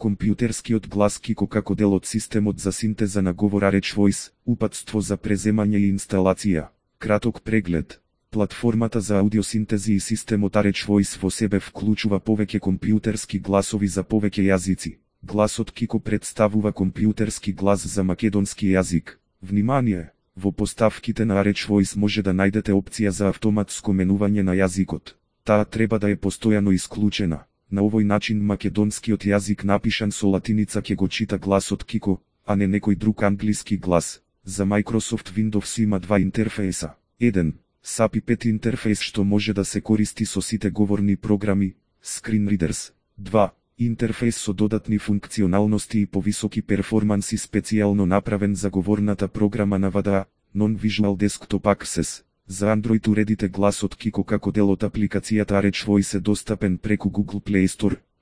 Компјутерскиот глас Kiko како дел од системот за синтеза на говор Rich Voice, упатство за преземање и инсталација. Краток преглед. Платформата за аудиосинтези и системот Rich Voice во себе вклучува повеќе компјутерски гласови за повеќе јазици. Гласот Kiko представува компјутерски глас за македонски јазик. Внимание! Во поставките на Rich Voice може да најдете опција за автоматско менување на јазикот. Таа треба да е постојано исклучена. На овој начин македонскиот јазик напишан со латиница ќе го чита гласот Kiko, а не некој друг англиски глас. За Microsoft Windows има два интерфејса. 1. SAPI 5 интерфејс што може да се користи со сите говорни програми, Screen Readers. 2. Интерфејс со додатни функционалности и повисоки перформанси специјално направен за говорната програма на VDA, Non-Visual Desktop Access. За Android уредите гласот Kiko како дел од апликацијата Rich Voice е достапен преку Google Play Store,